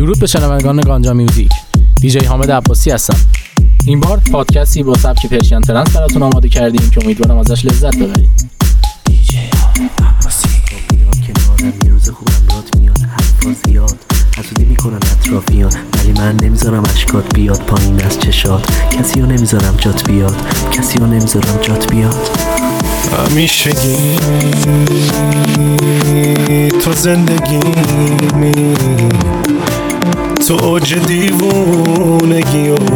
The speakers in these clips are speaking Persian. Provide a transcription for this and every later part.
درود به شنوندگان گانجا میوزیک. دیجی حامد عباسی هستم. این بار پادکستی با سبک پرشین ترنس براتون آماده کردیم که امیدوارم ازش لذت ببرید. دیجی حامد عباسی کنارم یه روز خوبم رات میاد، حرفا زیاد حسودی میکنن اطرافیان، ولی من نمیذارم اشکات بیاد پایین از چشات. کسی رو نمیذارم جات بیاد، کسی رو نمیذارم جات بیاد. همیشگی تو زندگیمی، تو اوج دیوونگی و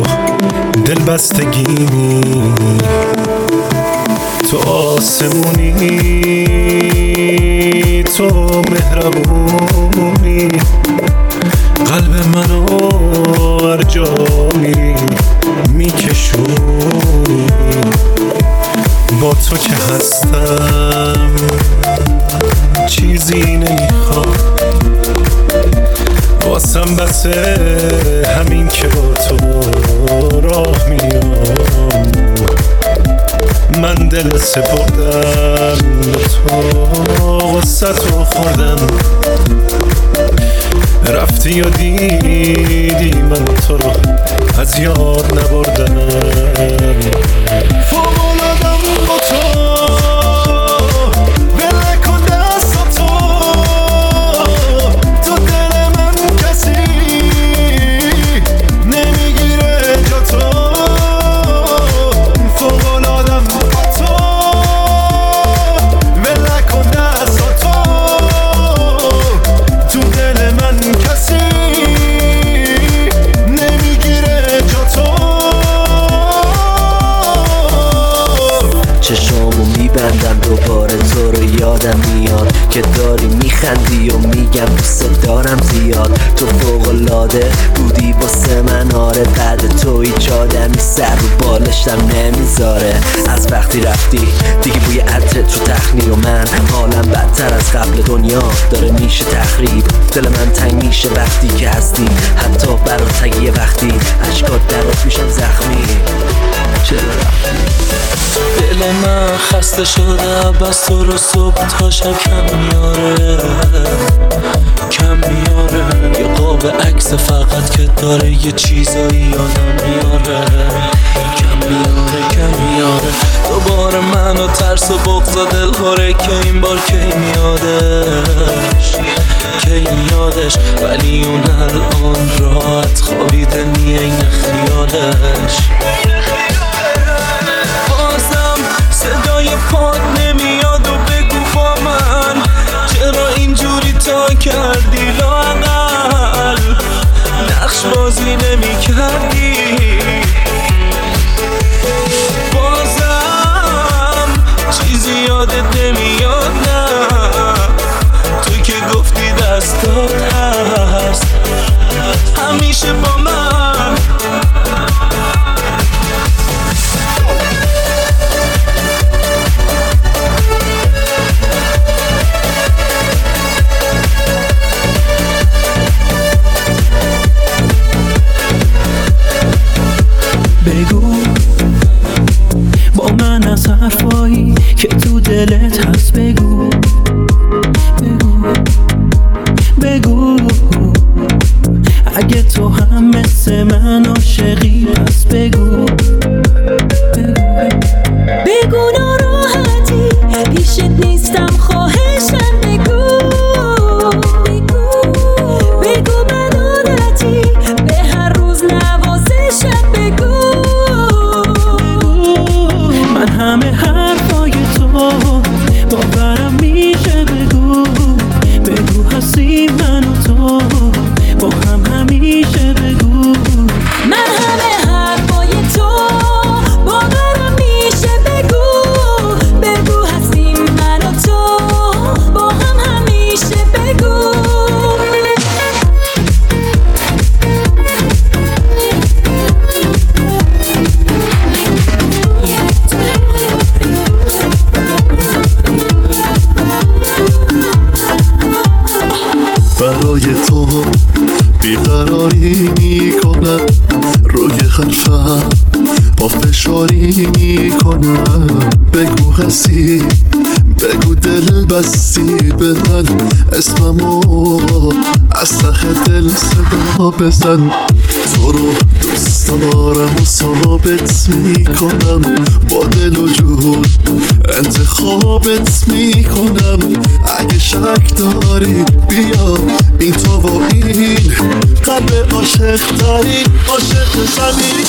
دلبستگیمی، تو آسمونی، تو مهربونی، قلب منو هر جا میری میکشونی. با تو که هستم چیزی نمیخواد، واسم بسه همین که با تو راه میام. من دل سپردم به تو، غصتو خوردم، رفتی و دیدی من تو رو از یاد نبردم. فوق‌العاده‌ام با تو، ول کن دستاتو، تو دل من کسی نمیگیره جاتو. فوق‌العاده‌ام با تو، ول کن دستاتو، تو دل من کسی نمیگیره جاتو. چشامو میبندم دوباره تو رو یادم میاد که داری میخندی و میگم دوست دارم زیاد. تو فوق‌العاده بودی واسه من، آره بعد تو هیچ آدمی سر رو بالشتم نمیذاره. از وقتی رفتی دیگه بوی عطرت تو تخنی و من حالم بدتر از قبل دنیا داره میشه تخریب. دل من تنگ میشه وقتی که هستی، حتی برات یه وقتی اشکات درات میشن زخمی. چرا رفتی؟ دل من خسته شده بس تو رو صبح تا شب کم میاره، کم میاره. یه قاب عکس فقط که داره یه چیزایی یادم میاره، کم میاره، کم میاره. دوباره منو ترس و بغض و دل خوره که این بار کی میادش، کی میادش. ولی اون الان راحت خوابیده نیه این خیالش. صدای پاد نمیاد و بگو با من چرا اینجوری تا کردی، لااقل نقش بازی نمی کردی. بازم چیزی یادت نمیاد، نه تو که گفتی دستات هست همیشه با من. بگو با من از حرفایی که تو دلت هست، بگو بگو بگو. اگه تو هم مثل من عاشقی پس بگو بگو ناراحتی پیشت نیستم، خواهشم بگو بگو من عادتی به هر روز نوازشم بگو. من همه حرفای تو باورم میشه، بگو بگو هستی من و تو با هم همیشه، بگو من همه حرفای تو باورم میشه، بگو بگو هستیم من و تو با هم همیشه، بگو. برای تو بیقراری میکنم، روی حرفم پافشاری میکنم. بگو هستی، بگو دل بستی به من، اسممو از ته دل صدا بزن. تو رو دوست دارم و ثابت میکنم، با دل و جون انتخابت میکنم. اگه شک داری بیا این تو و این قلب عاشق ترین عاشق زمین.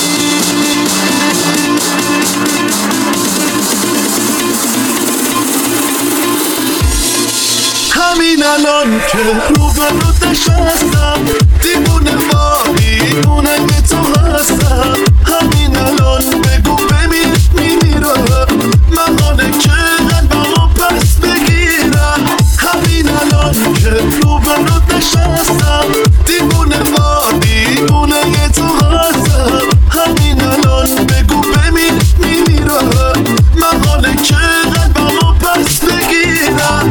همین الان که رو به رو نشستم، دیوونه دیوونه تو هستم. همین الان بگو بمیر میمیرم، مهانه که قلبمو پس بگیرم. همین الان که رو به رو نشستم، دیوونه دیوونه تو هستم. همین الان بگو بمیر میمیرم، مهانه که قلبمو پس بگیرم.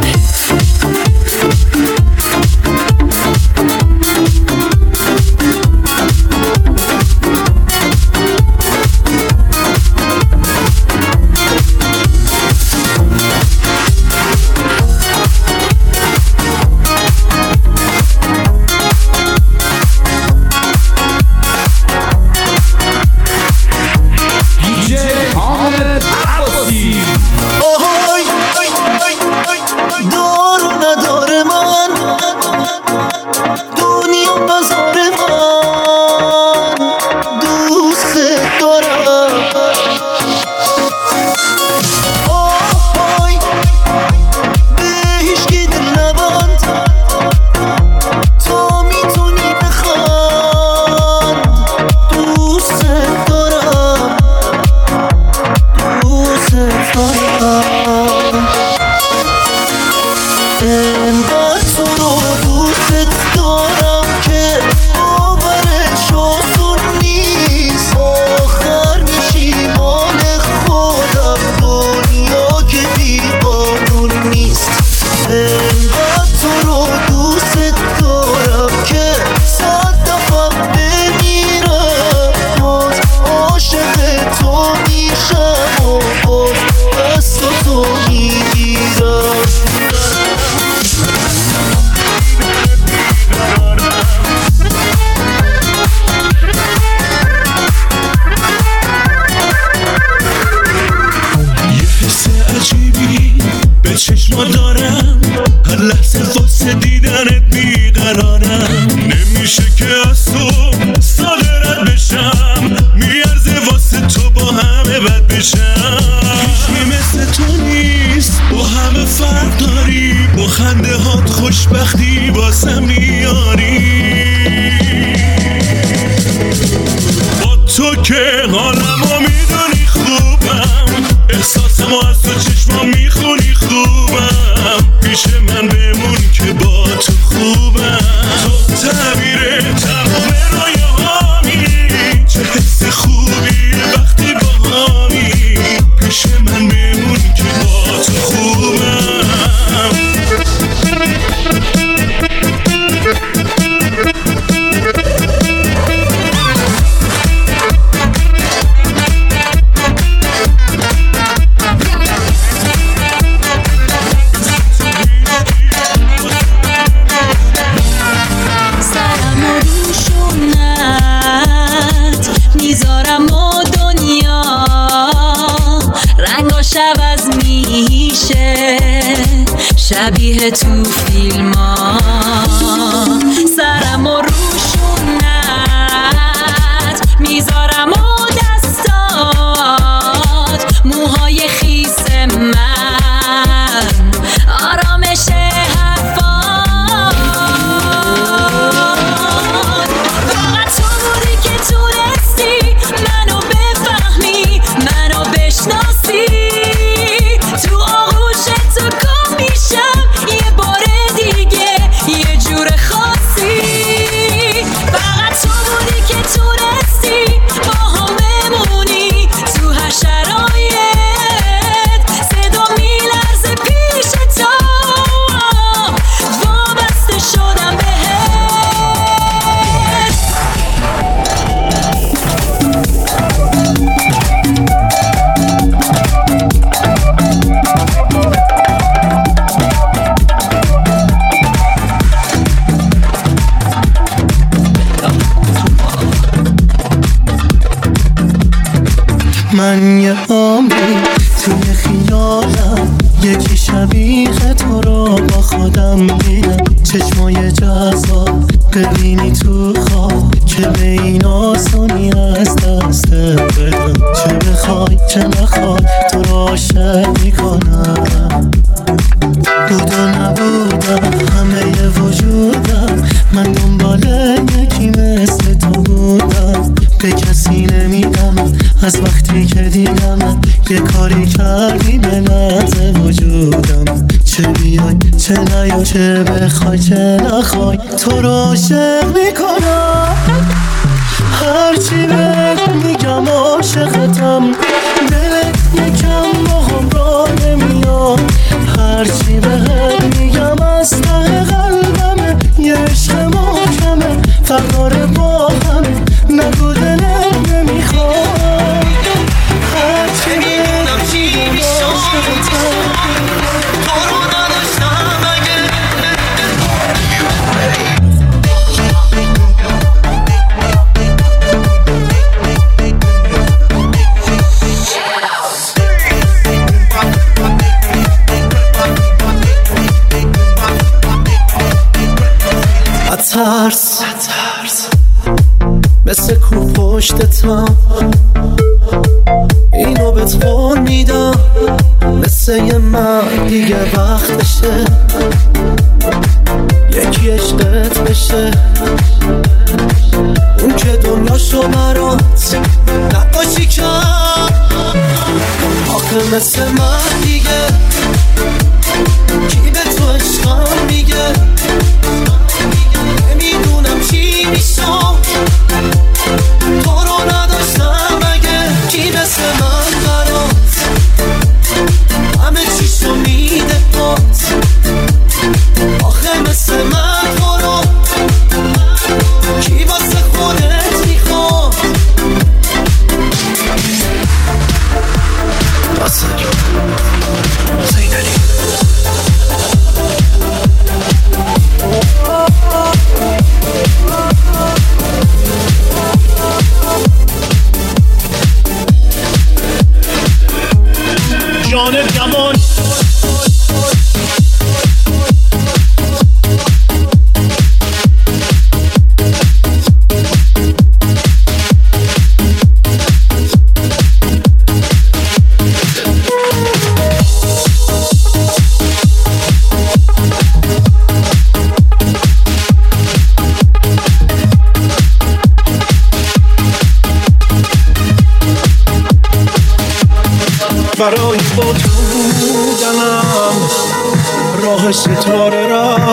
خوشبختی واسم میاری، با تو که حالمو میدونی خوبم، احساسمو از تو چشما میخونی خوبم. پیش من بمون که با تو خوبم، تو تعبیر تمام رویاهامی، چه حس خوبی وقتی با هامی. پیش من بمون که با تو خوبم. شبیه تو فیلم ها، سرم و روشونت میذارم و دستات، موهای خیس من آرامش حرفات. فقط تو بودی که تونستی منو بفهمی، منو بشناسی. تو آغوش تو یه بار دیگه من یه عمری توی خیالم یکی شبیه تو رو با خودم دیدم. چشمای جذاب ببینی تو خواب که به این آسانی از دست بدم. چه بخوای چه نخوای تو رو عاشق میکنم. بود و نبودم همه وجودم من دنبال یکی مثل تو بودم. به کسی نمیدم از وقتی که دیدم یه کاری کردی به لحظه وجودم. چه بیای چه نیای چه بخوای چه نخوای تو رو عاشق میکنم. هرچی بهت میگم عاشقتم دلت یکم باهم را نمیاد. هرچی بهت میگم از ته قلبمه یه عشق محکمه فقاره با همه نگو دلت نمیخواد. هرچی بهت میگم عاشقتم تو رو نداشتم اگه ترس مثل کو پشتتم اینو بهت قول میدم مثل یه من دیگه وقتشه یکی عشقت بشه. اون که دنیاشو برات نقاشی کرد آخه مثل من دیگه کی به تو عشقم میگه. نمیدونم چی میشم تو رو نداشتم اگه کی مثل من برات همه چیشو میده پات. آخه مثل من تو رو کی واسه خودت میخواد. واسه زیدنی جان جوان برای بود بودنم راه ستاره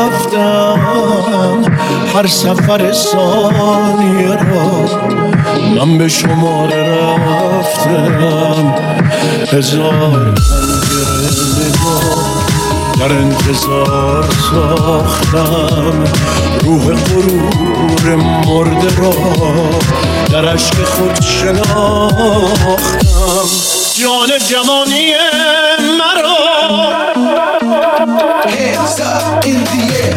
رفتم. هر سفر ثانیه را من به شماره رفتم. هزار پنجره نگاه در انتظار ساختم. روح غرور مرده را در عشق خود شناختم. جان جوانی مرا Hands up in the air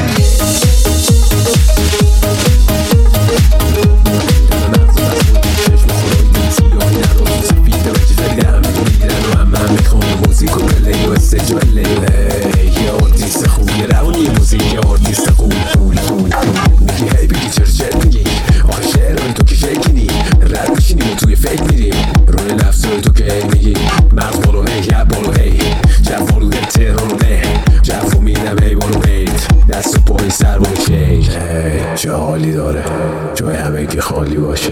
موزیک و پلی و استجبله یه آرتیست خوبی روانی موزیک یه آرتیست خوب پول میگی هی بگی چرا میگی آخه شعرهای تو که شکنی رد بشینیم و توی فکر میریم روی لفظای تو که میگی مغز بالو هی یه بالو هی جوالو ده ترانو ده جوو میدم هی بالو هیت دست و پای سر بالو شیک چه حالی داره جای همه که خالی باشه.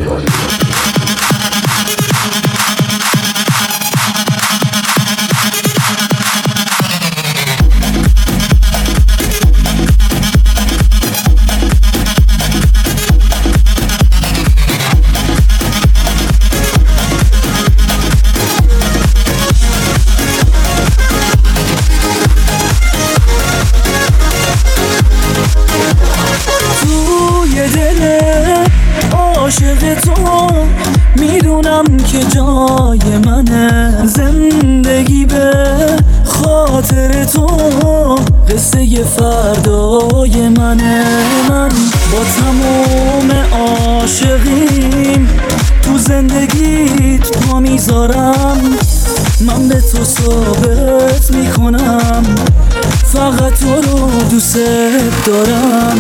عاشق تو میدونم که جای منه. زندگی به خاطر تو قصه فردای منه. من با تمام عاشقیم تو زندگیت روت پا میذارم، من به تو ثابت میکنم فقط تو رو دوست دارم.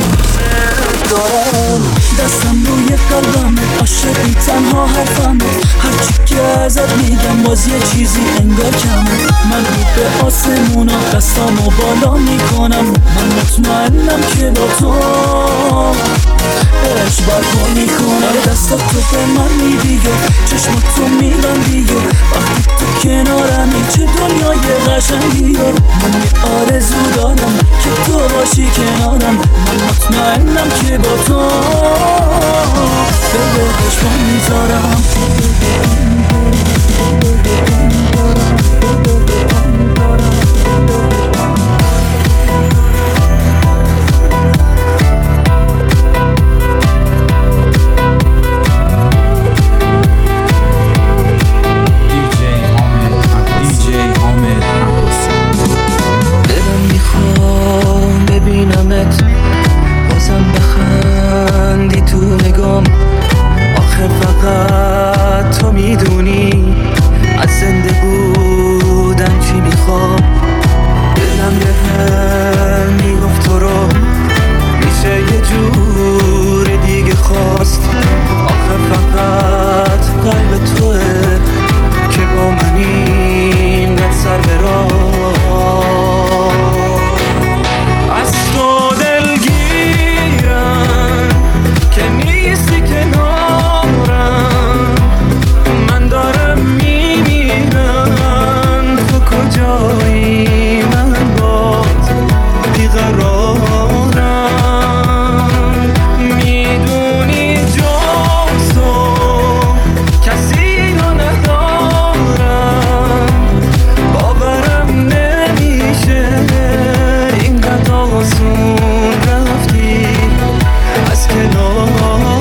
دستم روی قلبمه، عاشقی تنها حرفمه، هرچی که ازت میگم باز یه چیزی انگار کمه. من رو به آسمونا دستامو بالا میکنم، من مطمئنم که با تو عشق برپا میکنم. دستت تو به من میدی و چشمات تو میبندی و وقتی تو کنارمی چه دنیای قشنگی. من یه آرزو دارم که تو باشی کنارم، من مطمئنم که با تو به عشق میذارم. ببینمت بازم بخندی تو نگام، آخه فقط تو میدونی از زنده بودن چی میخوام. دلم بهم میگفت تو رو میشه یه جور دیگه خواست، آخه فقط قلب توه که با من اینقدر سر به راه. از تو دلگیرم که نیستی کنارم، من دارم میمیرم تو کجایی، من باز بیقرارم. میدونی جز تو کسی رو ندارم، باورم نمیشه اینقدر آسون رفتی از کنارم.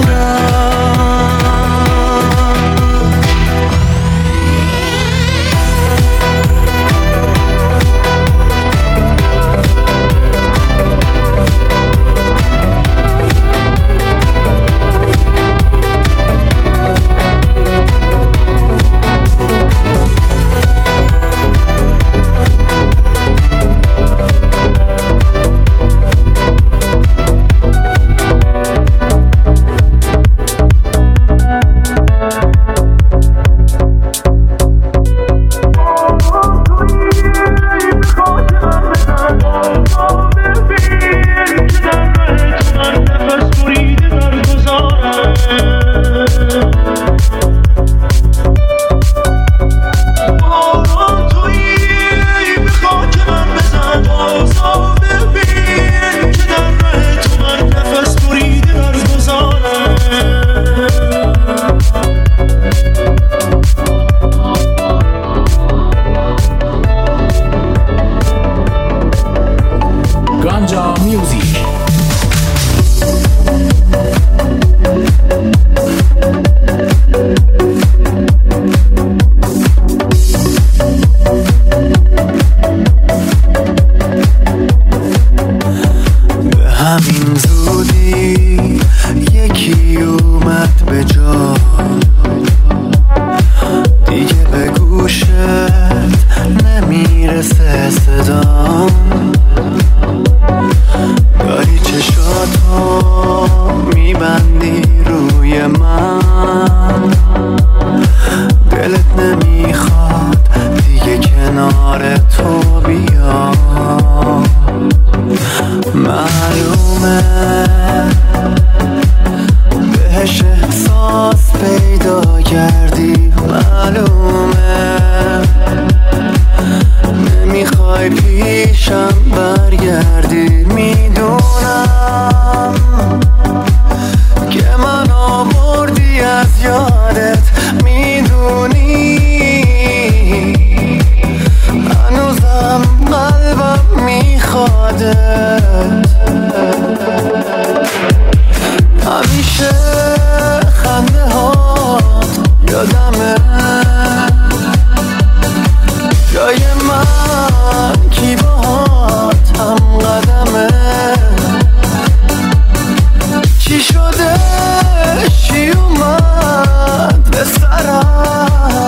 چی شده چی اومد به سرم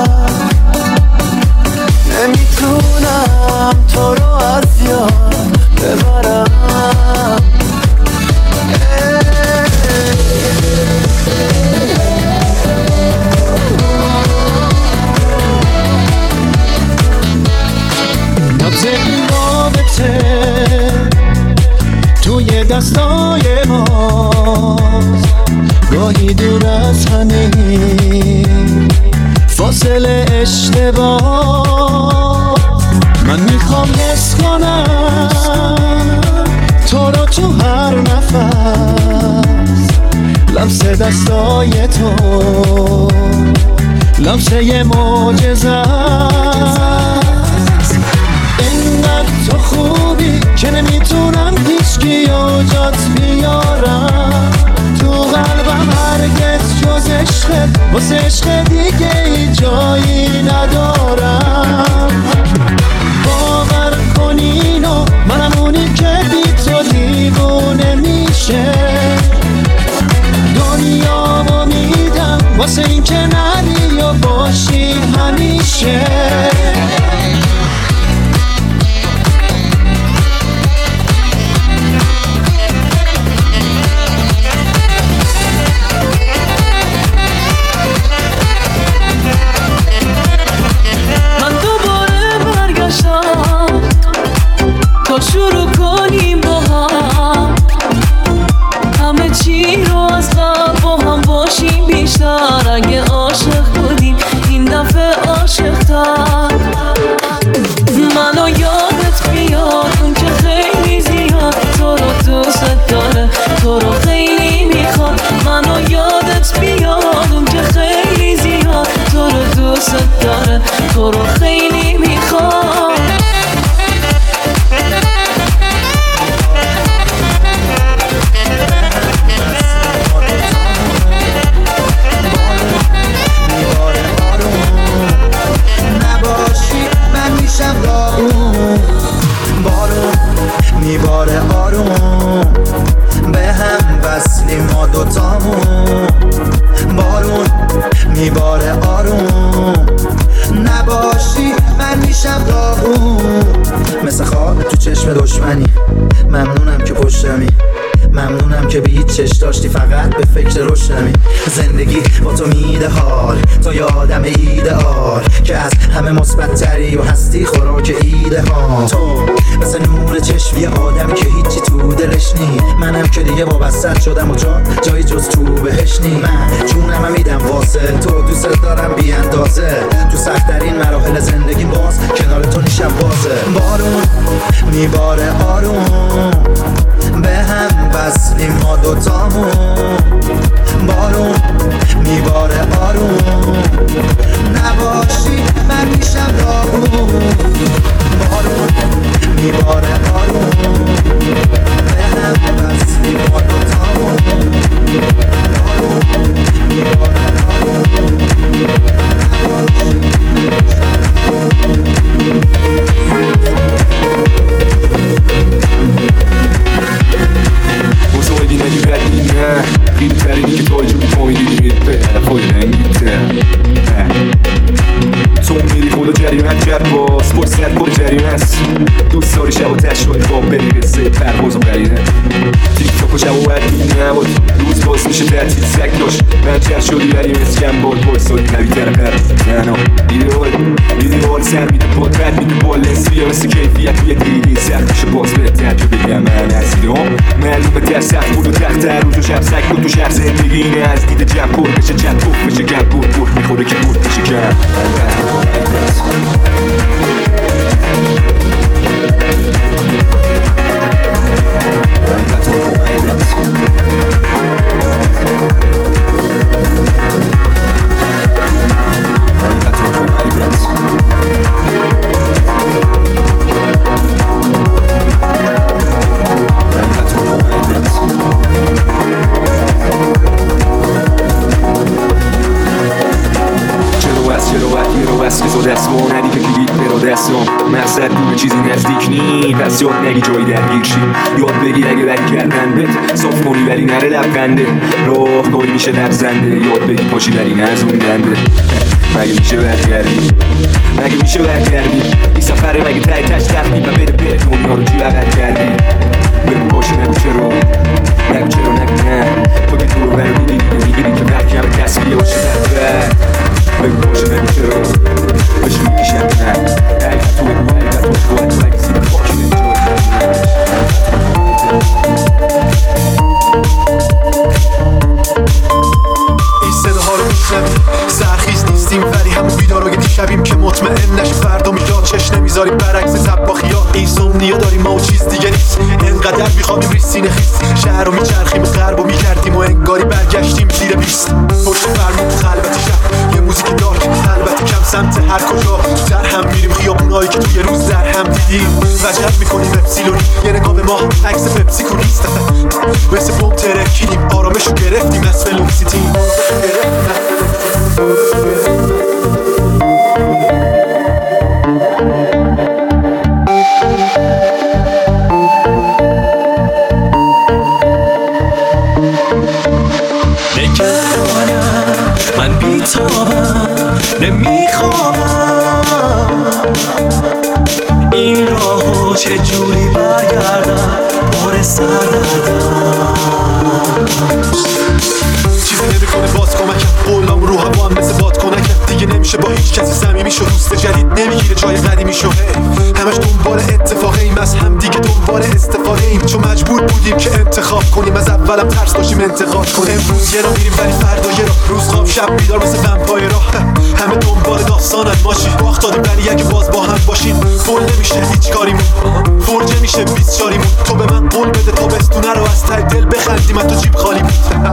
دستای تو لمسه معجزه است. اینقدر تو خوبی که نمیتونم هیچکی جات بیارم تو قلبم هرگز جز عشقت، واسه عشق دیگه ای جایی ندارم. باور کن اینو، منم اونی که بی تو دیوونه میشه. دنیامو میدم واسه این که نری و باشی همیشه. تا شروع کنیم با هم همه چی رو از قبل با هم باشیم بیشتر. اگه عاشق بودیم این دفعه عاشق تر. منو یادت بیاد اون که خیلی زیاد تو رو دوست داره، تو رو خیلی میخواد. منو یادت بیاد اون که خیلی زیاد تو رو دوست داره، تو رو خیلی میخواد. میباره آروم به هم وصلی ما دوتامون. بارون میباره آروم نباشی من میشم داغون. مثل خواب تو چشم دشمنی، ممنونم که پشتمی، ممنونم که به هیچ چش داشتی، فقط به فکر روشنمی. زندگی با تو میده حال، تو یادم ایدئال که از همه مثبت تری و هستی خوراک ایده ها. تو مثل نور چشم یه آدمی که هیچی تو دلش نی. منم که دیگه وابسته شدم و جایی جز تو بهش نی. من جونم میدم واسه تو، دوست دارم بی اندازه. تو سخت‌ترین مراحل زندگی باز کنار تو نیشم بازه. بارون میباره آروم به هم وصلی ما دوتامون. بارون میباره آروم نباشی من میشم داغون. بارون میباره آروم به هم وصلی ما دوتامون. بارون میباره آروم بزرگی نگیردی نه خیلی ترینی که تا جوری تو میدیدی به پای رنگیته. تو میری خدا جریمت کرد باز فرصت پر جریمه است. دوست داری شب و تشکاری خواب بری قصه پرواز و قرینه. تیک تاک و شب و وردی نباد روز باز میشه تعطیل سگ داشت. من چر شدی بری مسکن باد بایستادی نوی ترپر نه ایدئال سر میده باد رد میده با لنسیه مثل کیفیت توی دیگه سخت میشه باز بهتر که بگم من از ایدام معلومه در سخت بود و تخت روز و شب سگ بود تو شهر زندگی اینه از دید جمع پر بشه چند توف بشه گم گرد میخوره که گرد بشه کم. چیزی نزدیک نی پس یاد نگی جایی درگیر شی. یاد بگیر اگه بری کردن بهت صاف کنی ولی نره لبخنده. راه گاهی میشه لرزنده، یاد بگی پاشی ولی نزوندنده. مگه میشه برگردی؟ مگه میشه برگردی؟ این سفره مگه تای تش تخمی و بده دنیا رو چی بغل کردی؟ بگو باشه نگو چرا، نگو چرا نگو نه. تو که دور برو دیدی میگیری که برکی همه تصویه باشه در بگو باشه نگو چرا بشه میکشم نه. ای تو بگو حقیقت باش باید بگی زیر باشه نمیجایی. این صداها رو میشنویم سرخیز نیستیم ولی هم بیدار دیشبیم که مطمئن نشی فردا میاد چش نمیذاریم برعکس طباخی ها. این سومنیا داریم ما و چیز دیگه نیست. انقدر میخوابیم ریز سینه خیس شهر رو میچرخیم و غرب رو میگردیم و انگاری برگردیم گشتیم زیر 20 پشت فرمون خلوت شب، یه موزیک دارک البته کم سمت هر کجا در هم میریم خیابونایی که توی روز در هم دیدیم وجب میکنیم اپسیلونی یه نگاه به ما عکس پپسی کونیست مثل بوم ترکیدیم آرامشو گرفتیم از فلوم سیتیم نگرانم من بیتابم نمیخوابم این راهو چجوری برگردم بار سردردم چیزی نمیکنه باز کمکم قولام رو هوا هم مثل باد کنکم دیگه نمیشه با هیچ کسی صمیمی شو دوست جدید نمیگیره جای قدیمی شو همش دنبال اتفاقه ایم از هم دیگه دنبال استفاده ایم چون مجبور بودیم که انتخاب کنیم از اولم ترس داشتیم انتقاد کنیم امروز یه را میریم ولی فردا یه را روز خواب شب بیدار مثل ومپایر را همه دنبال داستانت ماشین باخت دادیم ولی اگه باز با هم باشیم فول نمیشه هیچ کاریمون فرجه میشه 20 شاریمون تو به من قول بده تا بستونه رو از ته دل بخندیم من تو جیب خالی بود